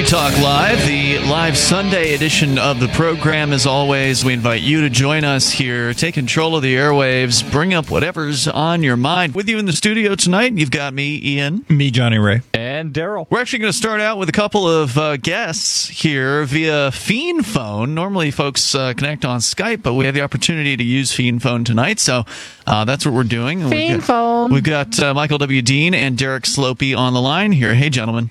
Talk Live, the live Sunday edition of the program. As always, we invite you to join us here, take control of the airwaves, bring up whatever's on your mind. With you in the studio tonight, you've got me, Ian. Me, Johnny Ray. And Daryl. We're actually going to start out with a couple of guests here via Fiend Phone. Normally, folks connect on Skype, but we have the opportunity to use Fiend Phone tonight, so that's what we're doing. Fiend Phone. We've got Michael W. Dean and Derek Slopey on the line here. Hey, gentlemen.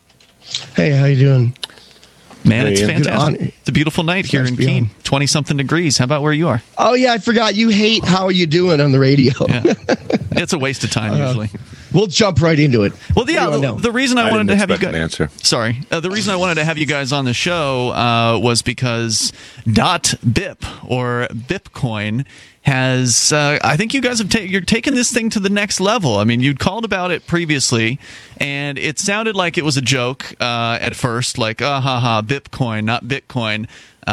Hey, how you doing? Man, it's fantastic. It's a beautiful night here in Keene. 20-something degrees. How about where you are? Oh, yeah, I forgot. You hate how you doing on the radio. Yeah. It's a waste of time, usually. We'll jump right into it. Well, the reason I wanted to have you guys... Sorry. The reason I wanted to have you guys on the show was because .BIP, or Bipcoin, has I think you guys have you're taking this thing to the next level. I mean, you'd called about it previously, and it sounded like it was a joke at first, like Bipcoin, not Bitcoin.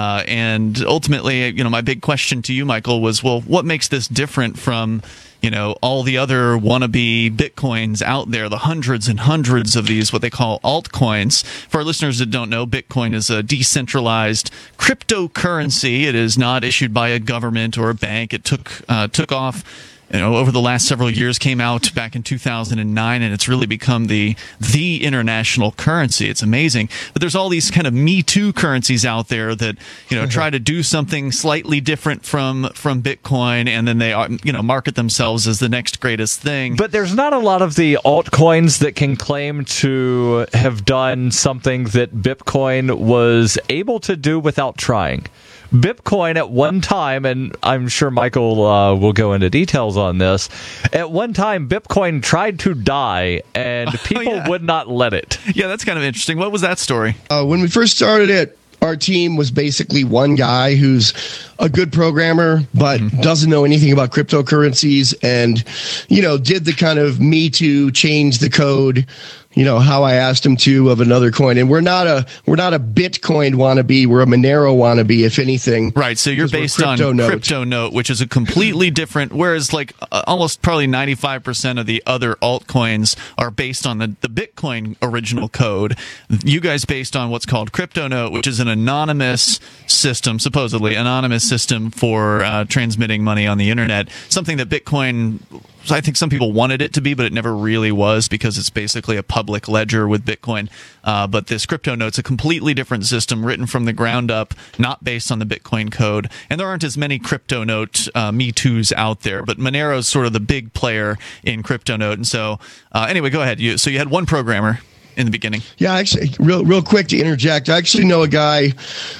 And ultimately, my big question to you, Michael, was, well, what makes this different from all the other wannabe Bitcoins out there, the hundreds and hundreds of these, what they call altcoins. For our listeners that don't know, Bitcoin is a decentralized cryptocurrency. It is not issued by a government or a bank. It took off over the last several years, came out back in 2009, and it's really become the international currency. It's amazing. But there's all these kind of Me Too currencies out there that, try to do something slightly different from Bitcoin, and then they, market themselves as the next greatest thing. But there's not a lot of the altcoins that can claim to have done something that Bitcoin was able to do without trying. Bitcoin at one time, and I'm sure Michael will go into details on this, at one time Bitcoin tried to die and people would not let it. Yeah, that's kind of interesting. What was that story? When we first started it, our team was basically one guy who's a good programmer but doesn't know anything about cryptocurrencies, and did the kind of Me Too, change the code, how I asked him to, of another coin. And we're not a Bitcoin wannabe. We're a Monero wannabe, if anything. Right. So you're based on CryptoNote, which is a completely different, whereas almost probably 95% of the other altcoins are based on the Bitcoin original code. You guys based on what's called CryptoNote, which is an anonymous system, supposedly anonymous system for transmitting money on the internet. Something that Bitcoin, I think some people wanted it to be, but it never really was, because it's basically a public ledger with Bitcoin. But this CryptoNote's a completely different system, written from the ground up, not based on the Bitcoin code. And there aren't as many CryptoNote Me Too's out there, but Monero's sort of the big player in CryptoNote. And so, anyway, go ahead. So you had one programmer in the beginning. Yeah, actually, real quick to interject, I actually know a guy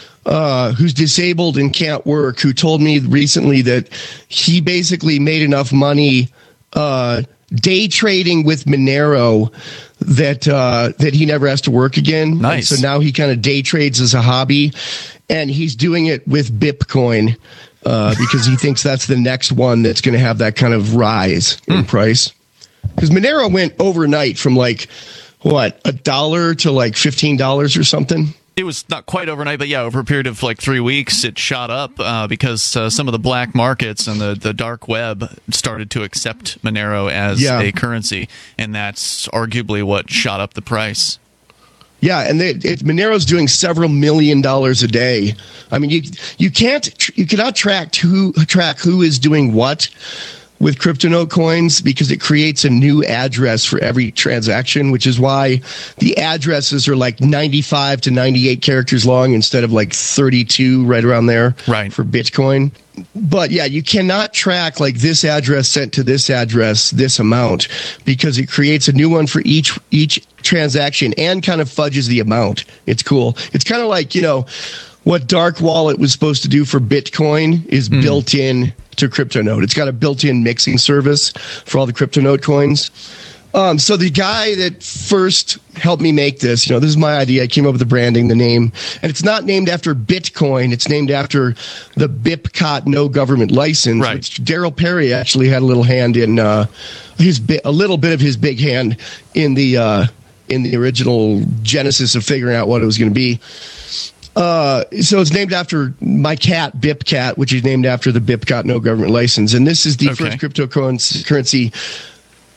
who's disabled and can't work, who told me recently that he basically made enough money day trading with Monero that he never has to work again. Nice. And so now he kind of day trades as a hobby, and he's doing it with Bitcoin because he thinks that's the next one that's going to have that kind of rise in price. Because Monero went overnight from $1 to $15 or something. It was not quite overnight, but yeah, over a period of 3 weeks, it shot up because some of the black markets and the dark web started to accept Monero as a currency, and that's arguably what shot up the price. Yeah, and Monero's doing several $1 million a day. I mean, you cannot track who is doing what with CryptoNote coins, because it creates a new address for every transaction, which is why the addresses are 95 to 98 characters long instead of 32, right around there, right, for Bitcoin. But yeah, you cannot track this address sent to this address, this amount, because it creates a new one for each transaction and kind of fudges the amount. It's cool. It's kind of what Dark Wallet was supposed to do for Bitcoin is built in to CryptoNote. It's got a built-in mixing service for all the CryptoNote coins. So the guy that first helped me make this, this is my idea. I came up with the branding, the name, and it's not named after Bitcoin. It's named after the BIPCOT no government license, right, which Daryl Perry actually had a little hand in, a little bit of his big hand in the original genesis of figuring out what it was going to be. So it's named after my cat, BipCat, which is named after the BIPCOT no government license. And this is the first cryptocurrency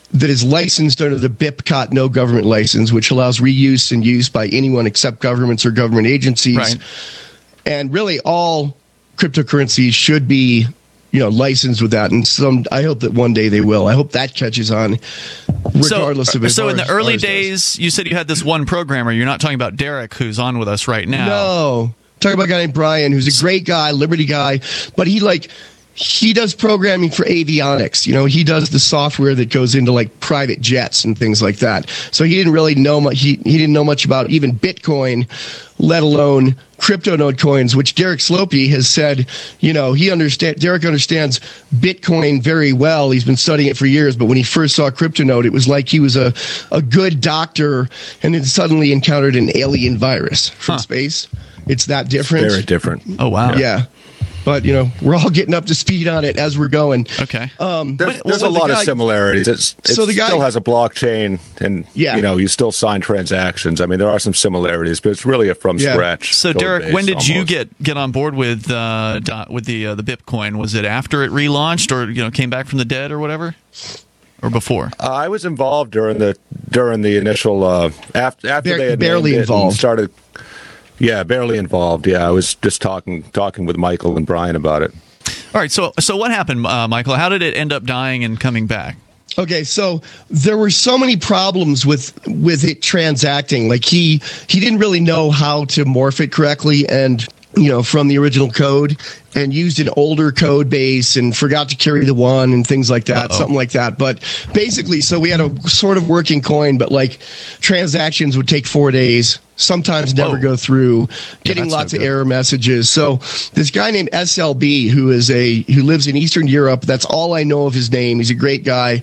that is licensed under the BIPCOT no government license, which allows reuse and use by anyone except governments or government agencies. Right. And really, all cryptocurrencies should be, licensed with that. And I hope that one day they will. I hope that catches on, regardless of it. So in the early days, you said you had this one programmer. You're not talking about Derek, who's on with us right now. No. Talking about a guy named Brian, who's a great guy, Liberty guy, but he does programming for avionics. He does the software that goes into like private jets and things like that. So he didn't really know much. He didn't know much about even Bitcoin, let alone CryptoNode coins, which Derek Slopey has said, Derek understands Bitcoin very well. He's been studying it for years, but when he first saw CryptoNode, it was like he was a good doctor and then suddenly encountered an alien virus from space. It's that different. Very different. Oh, wow. Yeah. But, we're all getting up to speed on it as we're going. Okay. There's a lot of similarities. It still has a blockchain, and you still sign transactions. I mean, there are some similarities, but it's really a from scratch. So, Derek, when did you get on board with the Bitcoin? Was it after it relaunched, or came back from the dead, or whatever, or before? I was involved during the initial after they had barely involved. Started. Yeah, barely involved. Yeah, I was just talking with Michael and Brian about it. All right, so what happened, Michael? How did it end up dying and coming back? Okay, so there were so many problems with it transacting. Like he didn't really know how to morph it correctly, and from the original code, and used an older code base and forgot to carry the one and things like that, something like that. But basically, so we had a sort of working coin, but like transactions would take 4 days, sometimes never go through, getting lots of error messages. So this guy named SLB, who lives in Eastern Europe, that's all I know of his name. He's a great guy.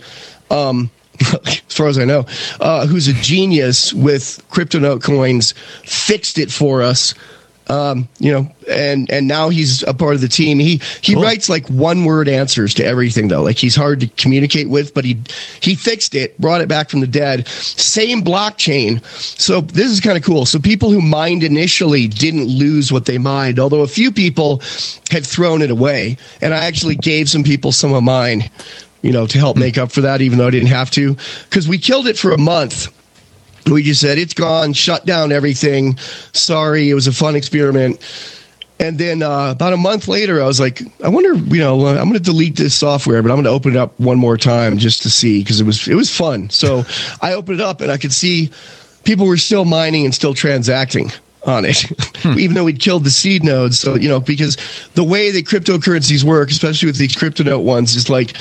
As far as I know, who's a genius with CryptoNote coins, fixed it for us. And now he's a part of the team. He writes like one-word answers to everything, though. Like he's hard to communicate with, but he fixed it, brought it back from the dead. Same blockchain. So this is kind of cool. So people who mined initially didn't lose what they mined, although a few people had thrown it away. And I actually gave some people some of mine, to help make up for that, even though I didn't have to, because we killed it for a month. We just said, it's gone, shut down everything. Sorry, it was a fun experiment. And then about a month later, I was like, I wonder, I'm going to delete this software, but I'm going to open it up one more time just to see, because it was fun. So I opened it up, and I could see people were still mining and still transacting on it, even though we'd killed the seed nodes. So, because the way that cryptocurrencies work, especially with these CryptoNote ones, is like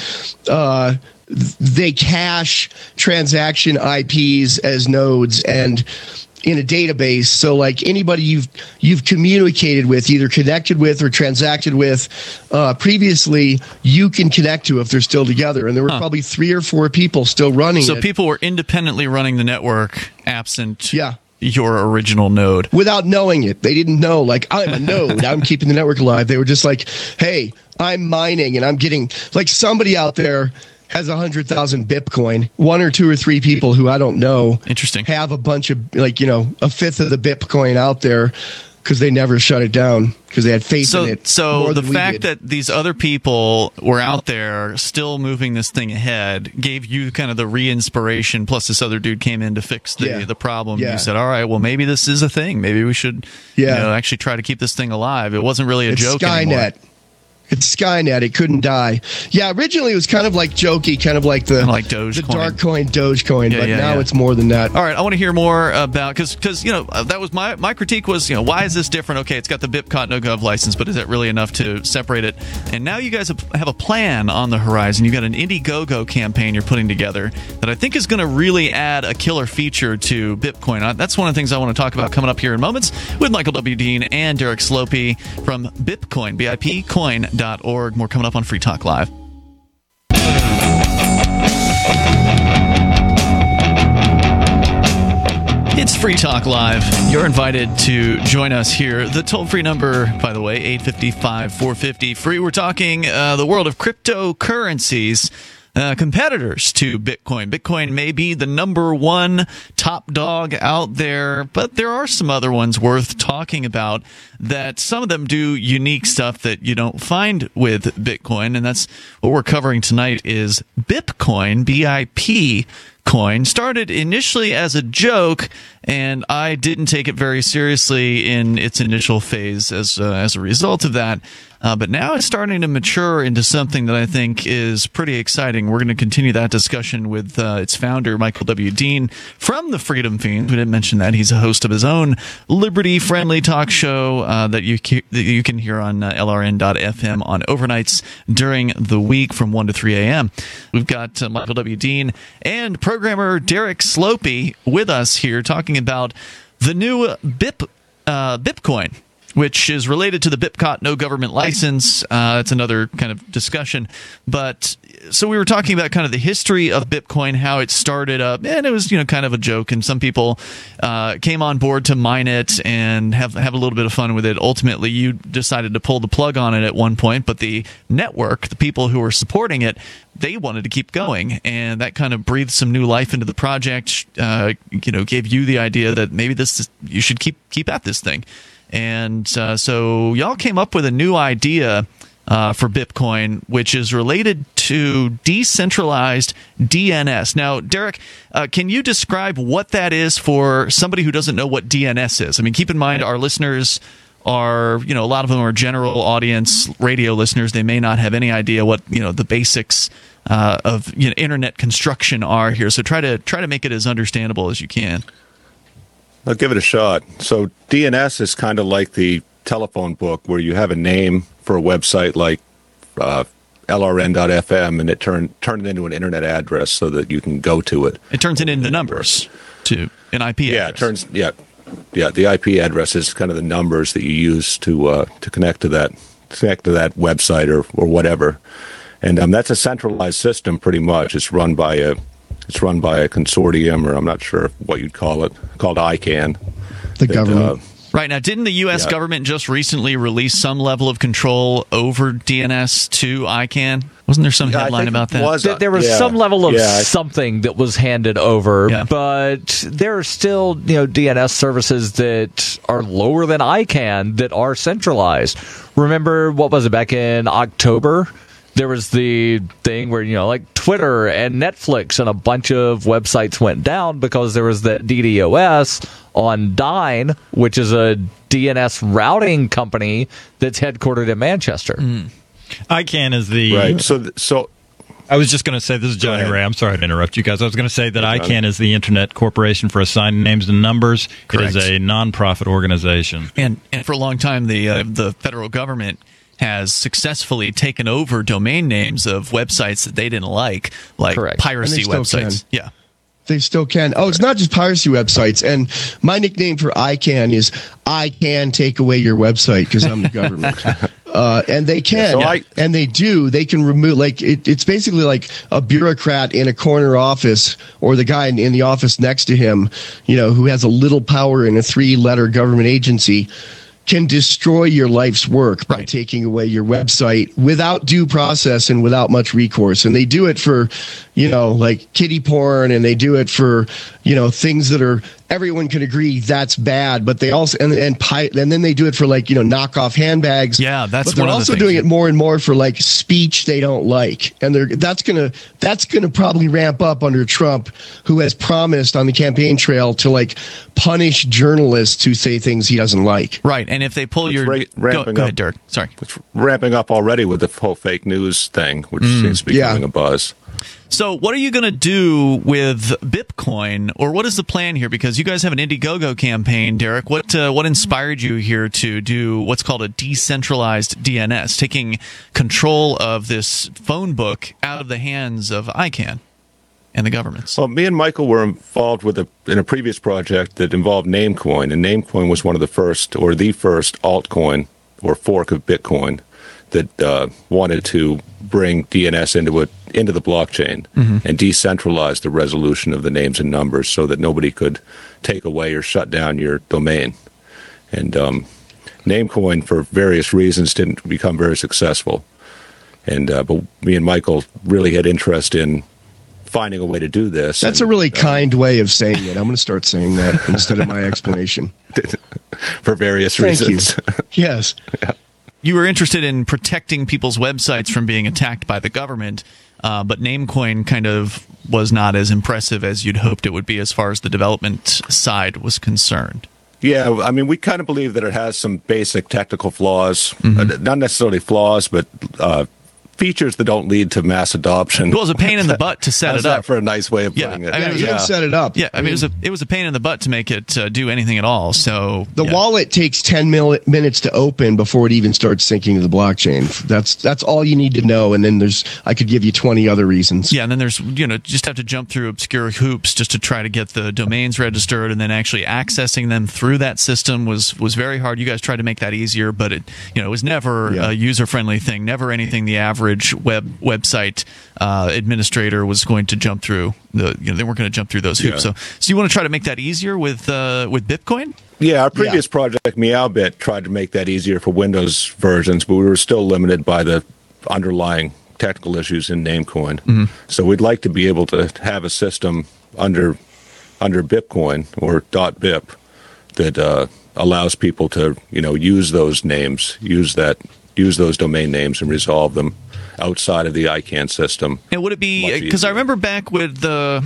they cache transaction IPs as nodes and in a database. So like anybody you've communicated with, either connected with or transacted with previously, you can connect to if they're still together. And there were probably 3 or 4 people still running it. So people were independently running the network absent your original node. Without knowing it. They didn't know, like, I'm a node, I'm keeping the network alive. They were just like, hey, I'm mining and I'm getting, like, somebody out there has 100,000 Bitcoin. 1 or 2 or 3 people who I don't know have a bunch of, like, a fifth of the Bitcoin out there because they never shut it down because they had faith in it. So the fact that these other people were out there still moving this thing ahead gave you kind of the re-inspiration, plus this other dude came in to fix the problem. You said, all right, well, maybe this is a thing. Maybe we should actually try to keep this thing alive. It wasn't really a joke anymore. It's Skynet. It couldn't die. Yeah, originally it was kind of like jokey, kind of like the dark coin, Dogecoin, but now it's more than that. All right, I want to hear more about, because that was my critique was, why is this different? Okay, it's got the BIPCOT no-gov license, but is that really enough to separate it? And now you guys have a plan on the horizon. You've got an Indiegogo campaign you're putting together that I think is going to really add a killer feature to Bitcoin. That's one of the things I want to talk about coming up here in moments with Michael W. Dean and Derek Slopey from Bipcoin, BIPcoin.org. More coming up on Free Talk Live. It's Free Talk Live. You're invited to join us here. The toll-free number, by the way, 855-450-FREE. We're talking the world of cryptocurrencies. competitors to Bitcoin. Bitcoin may be the number one top dog out there, but there are some other ones worth talking about that some of them do unique stuff that you don't find with Bitcoin, and that's what we're covering tonight is BIPcoin, BIP coin. Started initially as a joke, and I didn't take it very seriously in its initial phase as a result of that. But now it's starting to mature into something that I think is pretty exciting. We're going to continue that discussion with its founder, Michael W. Dean, from the Freedom Fiends. We didn't mention that. He's a host of his own liberty-friendly talk show that you can hear on LRN.FM on overnights during the week from 1 to 3 a.m. We've got Michael W. Dean and programmer Derek Slopey with us here talking about the new BIPcoin, which is related to the BIPCOT no government license. It's another kind of discussion. But so we were talking about kind of the history of Bitcoin, how it started up, and it was kind of a joke, and some people came on board to mine it and have a little bit of fun with it. Ultimately, you decided to pull the plug on it at one point, but the network, the people who were supporting it, they wanted to keep going, and that kind of breathed some new life into the project. Gave you the idea that maybe you should keep at this thing. And so y'all came up with a new idea for BIPcoin, which is related to decentralized DNS. Now, Derek, can you describe what that is for somebody who doesn't know what DNS is? I mean, keep in mind our listeners are, a lot of them are general audience radio listeners. They may not have any idea what, the basics of internet construction are here. So try to make it as understandable as you can. I'll give it a shot. So DNS is kind of like the telephone book where you have a name for a website like LRN.FM, and it turn it into an internet address so that you can go to it. It turns it into numbers to an IP address. The IP address is kind of the numbers that you use to connect to that website or whatever. And that's a centralized system pretty much. It's run by a consortium, or I'm not sure what you'd call it, called ICANN. The government. Right. Now, didn't the U.S. government just recently release some level of control over DNS to ICANN? Wasn't there some headline about that? There was some level of something that was handed over, but there are still DNS services that are lower than ICANN that are centralized. Remember, what was it, back in October? There was the thing where, like Twitter and Netflix and a bunch of websites went down because there was that DDoS on Dyn, which is a DNS routing company that's headquartered in Manchester. ICANN is the... Right. So I was just going to say, this is Johnny Ray. I'm sorry to interrupt you guys. I was going to say that ICANN is the Internet Corporation for Assigned Names and Numbers. Correct. It is a nonprofit organization. And for a long time, the federal government has successfully taken over domain names of websites that they didn't like piracy websites. Yeah. They still can. Oh, it's not just piracy websites. And my nickname for ICANN is I can take away your website because I'm the government. And they can. And they do. They can remove, it's basically like a bureaucrat in a corner office, or the guy in the office next to him, who has a little power in a 3-letter government agency, can destroy your life's work by taking away your website without due process and without much recourse. And they do it for, like kiddie porn, and they do it for, things that are, everyone can agree that's bad, but they also, and then they do it for knockoff handbags. Yeah, that's but they're also doing it more and more for speech they don't like. And that's gonna probably ramp up under Trump, who has promised on the campaign trail to punish journalists who say things he doesn't like. Right. And if they pull go ahead, Dirk. Sorry. It's ramping up already with the whole fake news thing, which seems to be becoming a buzz. So what are you going to do with BIPcoin, or what is the plan here? Because you guys have an Indiegogo campaign, Derek. What inspired you here to do what's called a decentralized DNS, taking control of this phone book out of the hands of ICANN and the governments? Well, me and Michael were involved in a previous project that involved Namecoin, and Namecoin was one of the first altcoin or fork of Bitcoin that wanted to bring DNS into the blockchain and decentralize the resolution of the names and numbers so that nobody could take away or shut down your domain. And Namecoin, for various reasons, didn't become very successful. And but me and Michael really had interest in finding a way to do this. That's a really kind way of saying it. I'm going to start saying that instead of my explanation. For various reasons. Thank you. Yes. Yeah. You were interested in protecting people's websites from being attacked by the government, but Namecoin kind of was not as impressive as you'd hoped it would be as far as the development side was concerned. Yeah, I mean, we kind of believe that it has some basic technical flaws, not necessarily flaws, but features that don't lead to mass adoption. Well, it was a pain in the butt to set How's it up. that for a nice way of putting it? I mean, You set it up. Yeah, I mean, it was a pain in the butt to make it do anything at all. So The wallet takes 10 minutes to open before it even starts syncing to the blockchain. That's all you need to know. And then I could give you 20 other reasons. Yeah, and then there's, just have to jump through obscure hoops just to try to get the domains registered, and then actually accessing them through that system was very hard. You guys tried to make that easier, but it was never a user-friendly thing, never anything the average website administrator was going to jump through. They weren't going to jump through those hoops. So you want to try to make that easier with Bitcoin? Yeah, our previous project, Meowbit, tried to make that easier for Windows versions, but we were still limited by the underlying technical issues in Namecoin. So we'd like to be able to have a system under Bitcoin or .bip that allows people to use those names, use those domain names and resolve them outside of the ICANN system. And would it be, because I remember back with the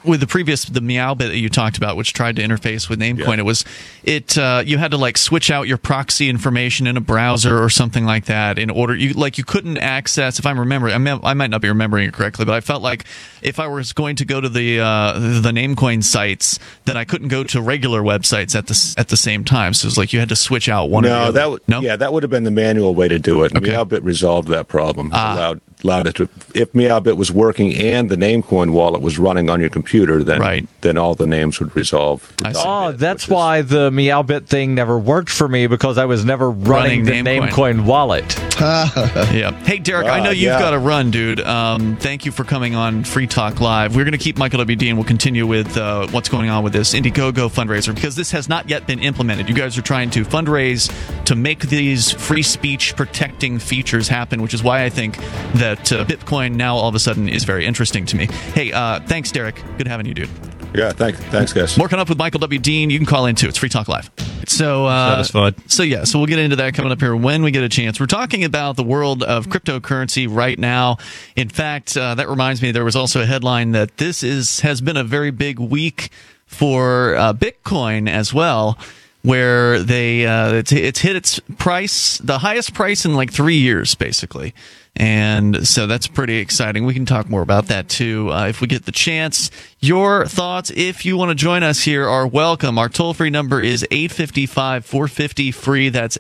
Meowbit that you talked about, which tried to interface with Namecoin, you had to like switch out your proxy information in a browser or something like that in order you couldn't access, if I'm remembering, I might not be remembering it correctly, but I felt like if I was going to go to the Namecoin sites, then I couldn't go to regular websites at the same time. So it was like you had to switch out one. No, that would have been the manual way to do it. Okay. Meowbit resolved that problem. Allowed it to, if Meowbit was working and the Namecoin wallet was running on your computer, then all the names would resolve. That's why the Meowbit thing never worked for me, because I was never running the Namecoin wallet. Yeah. Hey, Derek, I know you've got to run, dude. Thank you for coming on Free Talk Live. We're going to keep Michael W.D. and we'll continue with what's going on with this Indiegogo fundraiser, because this has not yet been implemented. You guys are trying to fundraise to make these free speech protecting features happen, which is why I think that Bitcoin now all of a sudden is very interesting to me. Hey, thanks, Derek. Good having you, dude. Yeah, thanks, guys. More coming up with Michael W. Dean. You can call in too. It's Free Talk Live. So satisfied. So we'll get into that coming up here when we get a chance. We're talking about the world of cryptocurrency right now. In fact, that reminds me, there was also a headline that this has been a very big week for Bitcoin as well, where it's hit its price, the highest price in like 3 years, basically. And so that's pretty exciting. We can talk more about that too if we get the chance. Your thoughts, if you want to join us here, are welcome. Our toll-free number is 855-450-FREE. That's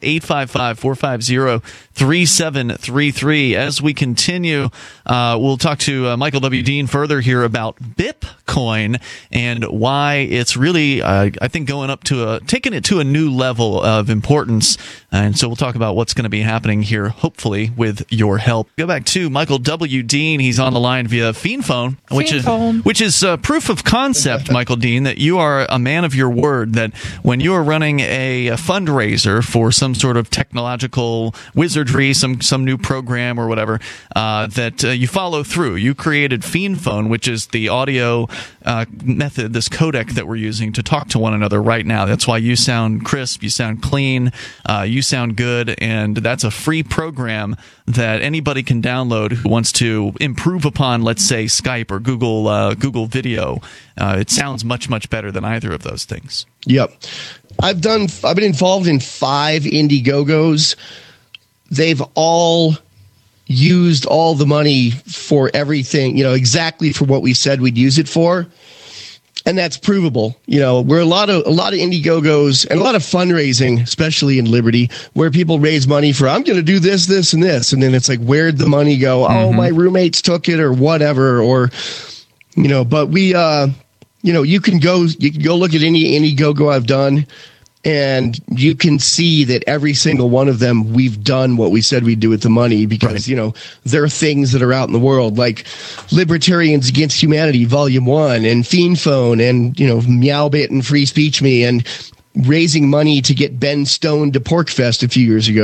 855-450-3733. As we continue, we'll talk to Michael W. Dean further here about Bitcoin and why it's really, I think, taking it to a new level of importance. And so we'll talk about what's going to be happening here, hopefully, with your help. Go back to Michael W. Dean. He's on the line via Fiendphone, which is proof of concept, Michael Dean, that you are a man of your word, that when you are running a fundraiser for some sort of technological wizardry, some new program or whatever, that you follow through. You created Fiendphone, which is the audio method, this codec that we're using to talk to one another right now. That's why you sound crisp, you sound clean, you sound good, and that's a free program that anybody can download who wants to improve upon, let's say, Skype or Google Video. It sounds much, much better than either of those things. Yep. I've been involved in 5 Indiegogos. They've all used all the money for everything, exactly for what we said we'd use it for. And that's provable. We're a lot of Indiegogos and a lot of fundraising, especially in Liberty, where people raise money for, I'm going to do this, this, and this. And then it's like, where'd the money go? Mm-hmm. Oh, my roommates took it or whatever. Or, but we, you can go look at any Indiegogo I've done, and you can see that every single one of them, we've done what we said we'd do with the money, because, there are things that are out in the world like Libertarians Against Humanity, Volume 1, and Fiendphone, and, Meowbit and Free Speech Me, and raising money to get Ben Stone to PorcFest a few years ago.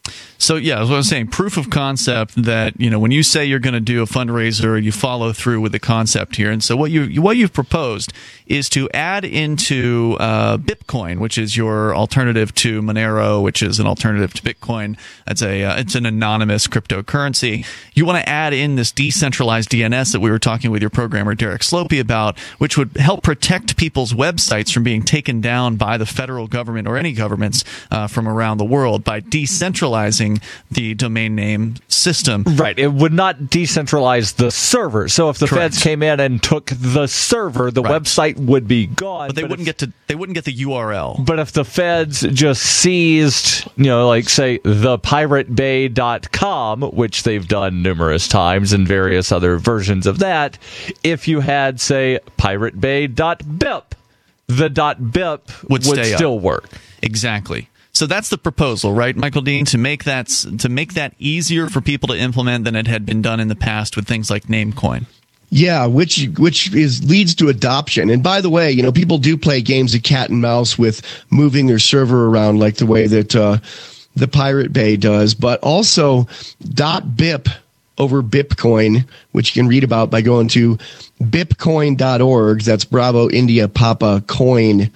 So, yeah, as I was saying, proof of concept that, when you say you're going to do a fundraiser, you follow through with the concept here. And so what you've proposed is to add into Bitcoin, which is your alternative to Monero, which is an alternative to Bitcoin. It's an anonymous cryptocurrency. You want to add in this decentralized DNS that we were talking with your programmer, Derek Slopey, about, which would help protect people's websites from being taken down by the federal government or any governments from around the world by decentralizing the domain name system. Right. It would not decentralize the server. So if the feds came in and took the server, the website would be gone. But they wouldn't get the URL. But if the feds just seized, like say thepiratebay.com, which they've done numerous times and various other versions of that, if you had say piratebay.bip, the .bip would still work. Exactly. So that's the proposal, right, Michael Dean, to make that easier for people to implement than it had been done in the past with things like Namecoin. Yeah, which leads to adoption. And by the way, people do play games of cat and mouse with moving their server around like the way that the Pirate Bay does, but also .bip over Bitcoin, which you can read about by going to bipcoin.org. That's Bravo India Papa Coin.org.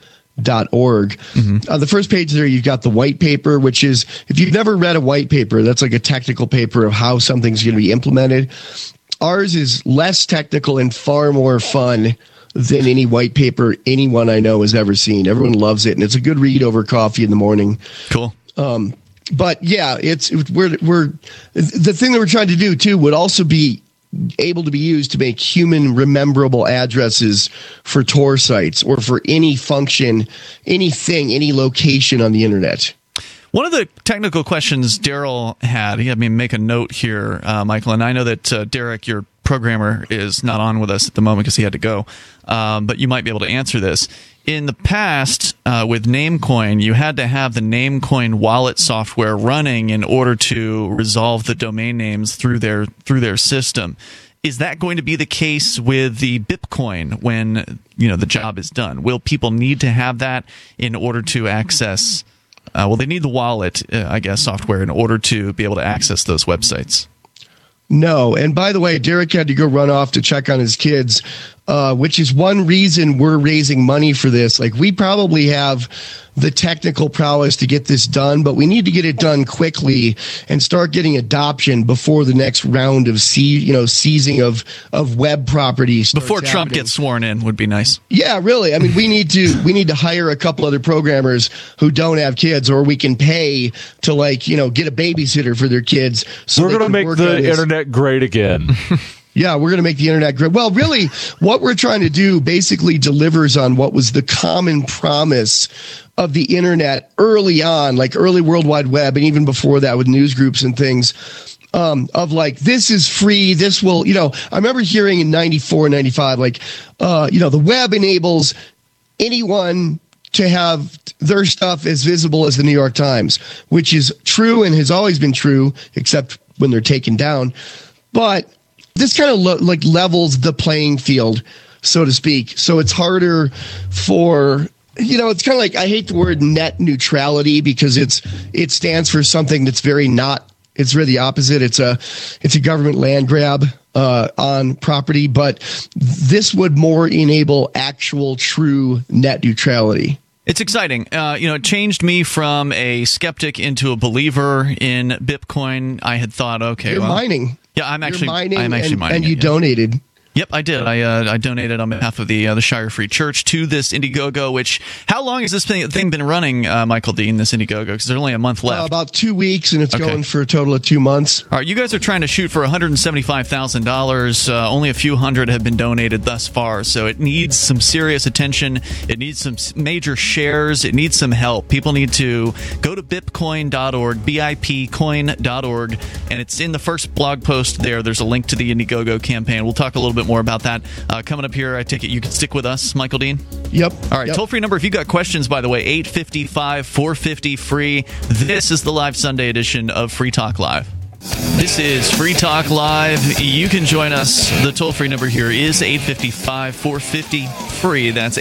The first page there, you've got the white paper, which is, if you've never read a white paper, that's like a technical paper of how something's going to be implemented. Ours is less technical and far more fun than any white paper anyone I know has ever seen. Everyone loves it, and it's a good read over coffee in the morning. Cool. But yeah, we're the thing that we're trying to do too would also be able to be used to make human rememberable addresses for Tor sites or for any function, anything, any location on the internet. One of the technical questions Daryl had, he had me make a note here, Michael, and I know that Derek, your programmer, is not on with us at the moment because he had to go, but you might be able to answer this. In the past, with Namecoin, you had to have the Namecoin wallet software running in order to resolve the domain names through their system. Is that going to be the case with the Bitcoin when the job is done? Will people need to have that in order to access? They need the wallet, I guess, software in order to be able to access those websites. No. And by the way, Derek had to go run off to check on his kids, which is one reason we're raising money for this. Like, we probably have the technical prowess to get this done, but we need to get it done quickly and start getting adoption before the next round of seizing of web properties. Before Trump gets sworn in would be nice. Yeah, really. I mean, we need to hire a couple other programmers who don't have kids, or we can pay to get a babysitter for their kids. So we're going to make the internet great again. Yeah, we're going to make the internet great. Well, really, what we're trying to do basically delivers on what was the common promise of the internet early on, like early World Wide Web, and even before that with news groups and things, of like, this is free. This will, I remember hearing in 94, 95, the web enables anyone to have their stuff as visible as the New York Times, which is true and has always been true, except when they're taken down. But this kind of levels the playing field, so to speak. So it's harder for, it's kind of like, I hate the word net neutrality because it stands for something that's very not, it's really the opposite. It's a government land grab on property, but this would more enable actual true net neutrality. It's exciting. It changed me from a skeptic into a believer in Bitcoin. I had thought, okay, you're mining. Yeah, I'm actually mining, and you donated. Yep, I did. I donated on behalf of the Shire Free Church to this Indiegogo, which, how long has this thing been running, Michael Dean, this Indiegogo? Because there's only a month left. About 2 weeks, and it's going for a total of 2 months. All right, you guys are trying to shoot for $175,000. Only a few hundred have been donated thus far, so it needs some serious attention. It needs some major shares. It needs some help. People need to go to bipcoin.org, bipcoin.org, and it's in the first blog post there. There's a link to the Indiegogo campaign. We'll talk a little bit more about that coming up here. I take it you can stick with us, Michael Dean? Yep. All right, toll-free number if you got questions, by the way, 855-450-FREE. This is the live Sunday edition of Free Talk Live. This is Free Talk Live. You can join us. The toll-free number here is 855-450-FREE. That's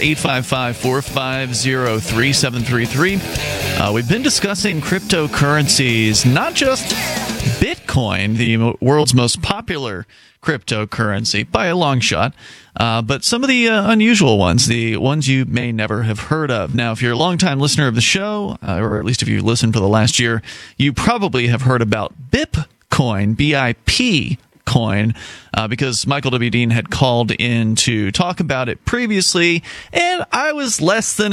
855-450-3733. We've been discussing cryptocurrencies, not just Bitcoin, the world's most popular cryptocurrency by a long shot, but some of the unusual ones, the ones you may never have heard of. Now, if you're a longtime listener of the show, or at least if you listened for the last year, you probably have heard about BIPcoin, BIP coin, because Michael W. Dean had called in to talk about it previously, and I was less than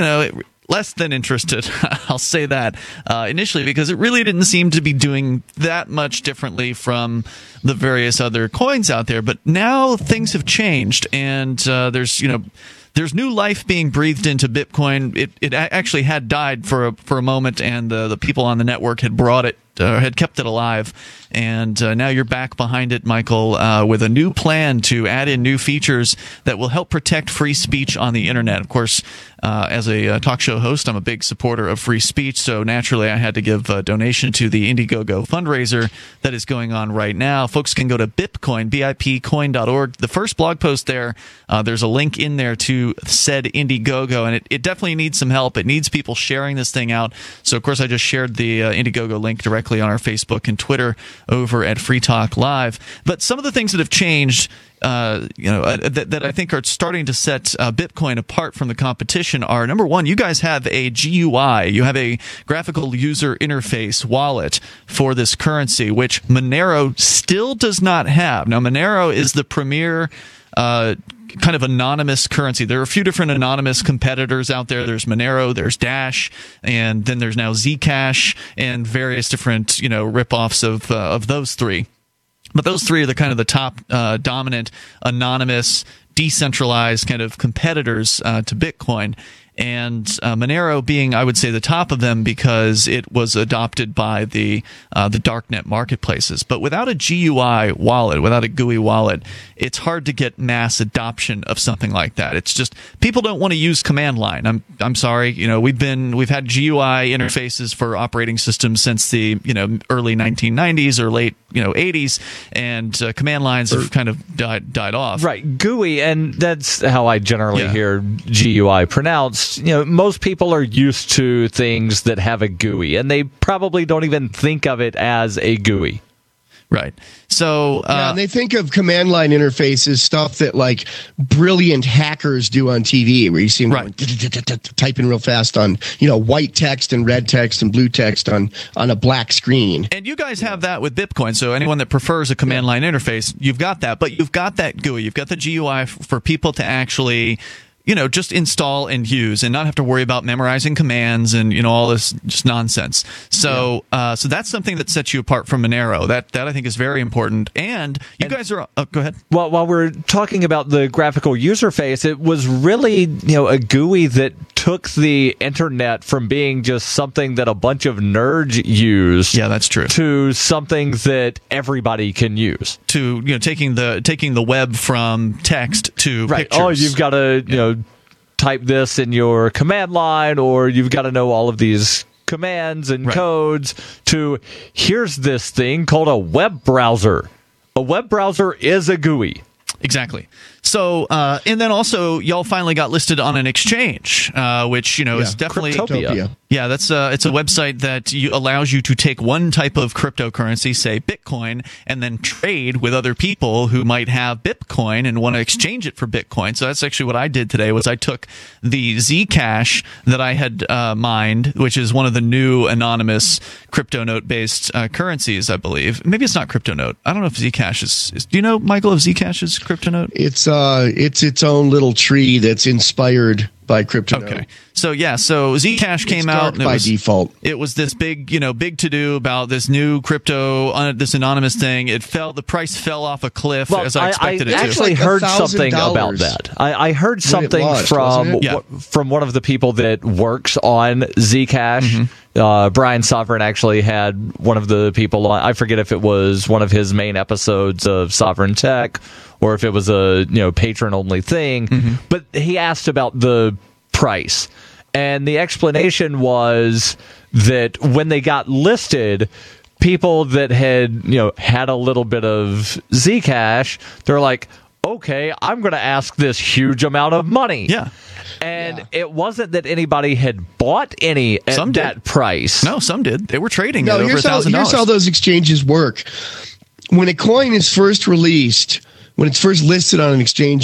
interested. I'll say that initially, because it really didn't seem to be doing that much differently from the various other coins out there. But now things have changed, and there's new life being breathed into Bitcoin. It actually had died for a moment, and the people on the network had brought it. Had kept it alive, and now you're back behind it, Michael, with a new plan to add in new features that will help protect free speech on the internet. Of course, as a talk show host, I'm a big supporter of free speech, so naturally I had to give a donation to the Indiegogo fundraiser that is going on right now. Folks can go to BIPcoin, BIPcoin.org. The first blog post there, there's a link in there to said Indiegogo, and it definitely needs some help. It needs people sharing this thing out. So, of course, I just shared the Indiegogo link directly on our Facebook and Twitter over at Free Talk Live. But some of the things that have changed, that I think are starting to set Bitcoin apart from the competition are, number one, you guys have a GUI. You have a graphical user interface wallet for this currency, which Monero still does not have. Now, Monero is the premier kind of anonymous currency. There are a few different anonymous competitors out there. There's Monero, there's Dash, and then there's now Zcash and various different, ripoffs of those three. But those three are the kind of the top dominant anonymous decentralized kind of competitors to Bitcoin. And Monero being, I would say, the top of them because it was adopted by the darknet marketplaces. But without a GUI wallet, without a GUI wallet, it's hard to get mass adoption of something like that. It's just people don't want to use command line. I'm sorry, we've had GUI interfaces for operating systems since the early 1990s or late 80s, and command lines have kind of died off. Right, GUI, and that's how I generally hear GUI pronounced. Most people are used to things that have a GUI, and they probably don't even think of it as a GUI. Right. So and they think of command line interfaces, stuff that like brilliant hackers do on TV, where you see them going, typing real fast on white text and red text and blue text on a black screen. And you guys have that with Bitcoin. So anyone that prefers a command line interface, you've got that. But you've got that GUI. You've got the GUI for people to actually just install and use and not have to worry about memorizing commands and, all this just nonsense. So so that's something that sets you apart from Monero. That I think is very important. And you guys are go ahead. Well, while we're talking about the graphical user face, it was really, a GUI that took the internet from being just something that a bunch of nerds use. Yeah, that's true. To something that everybody can use. To, taking the web from text to pictures. Oh, you've got to, type this in your command line, or you've got to know all of these commands and codes to, here's this thing called a web browser. A web browser is a GUI. Exactly. So, and then also, y'all finally got listed on an exchange, which is definitely Cryptopia. Yeah, that's it's a website that allows you to take one type of cryptocurrency, say Bitcoin, and then trade with other people who might have Bitcoin and want to exchange it for Bitcoin. So that's actually what I did today. Was I took the Zcash that I had mined, which is one of the new anonymous CryptoNote-based currencies, I believe. Maybe it's not CryptoNote. I don't know if Zcash is. Do you know, Michael, if Zcash is CryptoNote? It's its own little tree that's inspired by CryptoNote. Okay. So Zcash came out by default. It was this big to do about this new crypto, this anonymous thing. The price fell off a cliff as I expected it to. I actually heard something about that. I heard something from one of the people that works on Zcash. Mm-hmm. Brian Sovereign actually had one of the people on. I forget if it was one of his main episodes of Sovereign Tech or if it was a patron only thing. Mm-hmm. But he asked about the price. And the explanation was that when they got listed, people that had had a little bit of Zcash, they're like, okay, I'm going to ask this huge amount of money. Yeah. And it wasn't that anybody had bought any at that price. No, some did. They were trading at over $1,000. Here's how those exchanges work. When a coin is first released, when it's first listed on an exchange,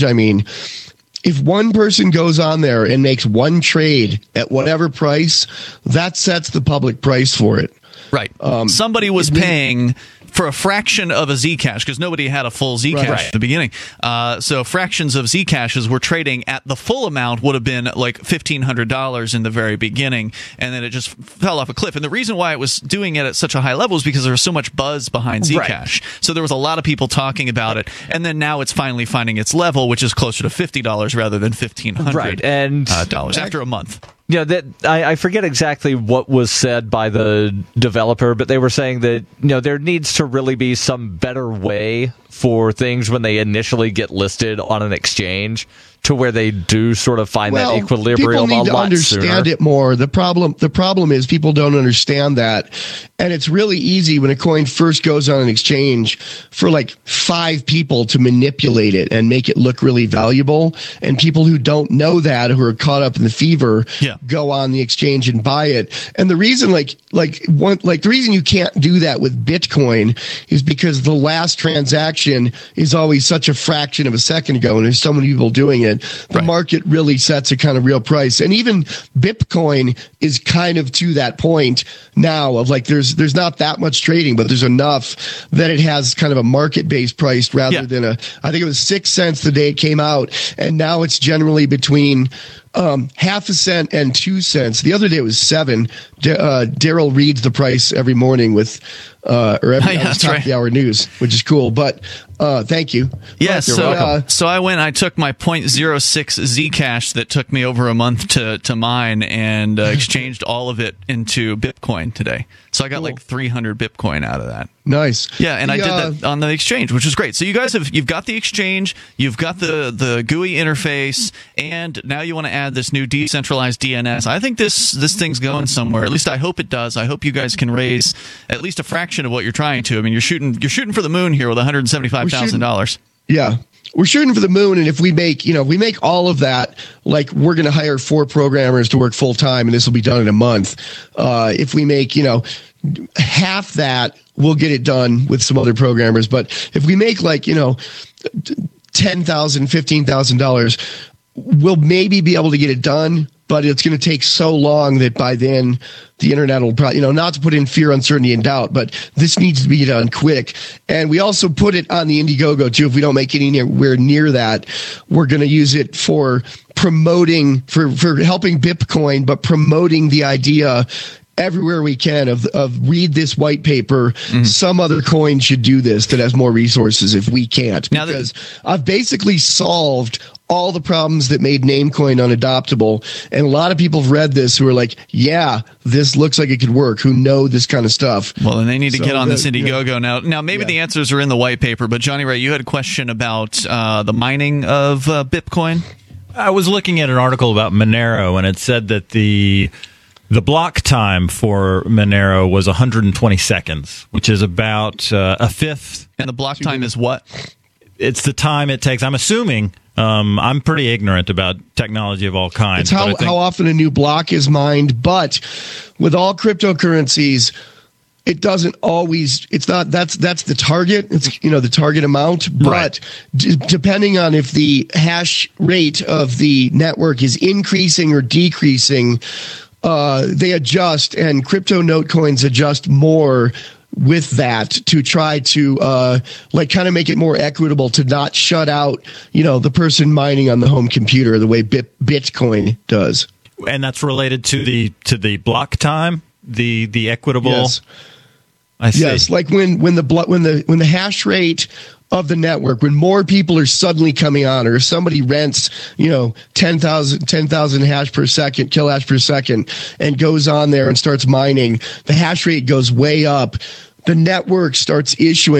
if one person goes on there and makes one trade at whatever price, that sets the public price for it. Right. Somebody was paying for a fraction of a Zcash, because nobody had a full Zcash at the beginning. So fractions of Zcashes were trading at the full amount would have been like $1,500 in the very beginning, and then it just fell off a cliff. And the reason why it was doing it at such a high level is because there was so much buzz behind Zcash. Right. So there was a lot of people talking about it, and then now it's finally finding its level, which is closer to $50 rather than $1,500 dollars after a month. I forget exactly what was said by the developer, but they were saying that there needs to really be some better way for things when they initially get listed on an exchange to where they do sort of find that equilibrium a lot sooner. People need to understand it more. The problem is people don't understand that, and it's really easy when a coin first goes on an exchange for like 5 people to manipulate it and make it look really valuable. And people who don't know that, who are caught up in the fever, go on the exchange and buy it. And the reason, the reason you can't do that with Bitcoin is because the last transaction is always such a fraction of a second ago, and there's so many people doing it. The market really sets a kind of real price. And even Bitcoin is kind of to that point now of there's not that much trading, but there's enough that it has kind of a market-based price rather than I think it was 6 cents the day it came out, and now it's generally between half a cent and 2 cents. The other day it was 7. Daryl reads the price every morning with every top of the hour news, which is cool. But thank you. Yes. So I took my 0.06 Zcash that took me over a month to mine and exchanged all of it into Bitcoin today. So I got like 300 Bitcoin out of that. Nice. Yeah, and I did that on the exchange, which is great. So you guys you've got the exchange, you've got the GUI interface, and now you want to add this new decentralized DNS. I think this thing's going somewhere. At least I hope it does. I hope you guys can raise at least a fraction of what you're trying to. I mean, you're shooting for the moon here with $175,000. Yeah. We're shooting for the moon, and if we make all of that, we're going to hire 4 programmers to work full time, and this will be done in a month. If we make, half that, we'll get it done with some other programmers. But if we make $10,000, $15,000, we'll maybe be able to get it done. But it's going to take so long that by then the internet will probably, not to put in fear, uncertainty, and doubt, but this needs to be done quick. And we also put it on the Indiegogo too. If we don't make anywhere near that, we're going to use it for promoting, for helping Bitcoin, but promoting the idea everywhere we can of read this white paper. Some other coin should do this that has more resources if we can't. Because I've basically solved all the problems that made Namecoin unadoptable. And a lot of people have read this who are like, yeah, this looks like it could work, who know this kind of stuff. Well, and they need to get on this Indiegogo now. Maybe the answers are in the white paper, but Johnny Ray, you had a question about the mining of Bitcoin? I was looking at an article about Monero, and it said that the block time for Monero was 120 seconds, which is about a fifth. And the block time is what? It's the time it takes. I'm assuming. I'm pretty ignorant about technology of all kinds. It's how often a new block is mined. But with all cryptocurrencies, it doesn't always. It's not. That's the target. It's the target amount. But depending on if the hash rate of the network is increasing or decreasing, they adjust, and crypto note coins adjust more with that to try to kind of make it more equitable, to not shut out the person mining on the home computer the way Bitcoin does. And that's related to the block time, the equitable. Yes. I see. Yes, like when the hash rate of the network, when more people are suddenly coming on, or if somebody rents 10,000 hash per second, kilohash per second, and goes on there and starts mining, the hash rate goes way up. The network starts issuing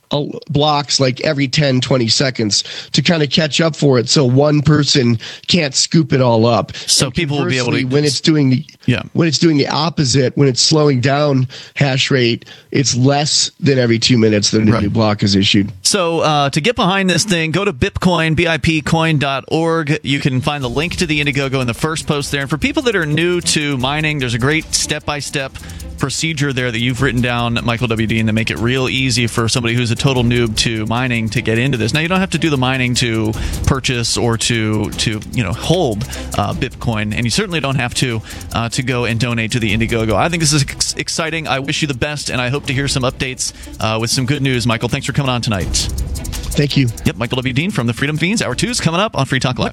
blocks like every 10, 20 seconds to kind of catch up for it, so one person can't scoop it all up. So people will be able to, when it's doing the opposite, when it's slowing down hash rate, it's less than every 2 minutes that a new block is issued. So to get behind this thing, go to BIPcoin, bipcoin.org. You can find the link to the Indiegogo in the first post there. And for people that are new to mining, there's a great step-by-step procedure there that you've written down, Michael W. Dean, to make it real easy for somebody who's a total noob to mining to get into this. Now, you don't have to do the mining to purchase or to hold Bitcoin, and you certainly don't have to go and donate to the Indiegogo. I think this is exciting. I wish you the best, and I hope to hear some updates with some good news. Michael, thanks for coming on tonight. Thank you. Yep, Michael W. Dean from the Freedom Fiends. Hour 2 is coming up on Free Talk Live.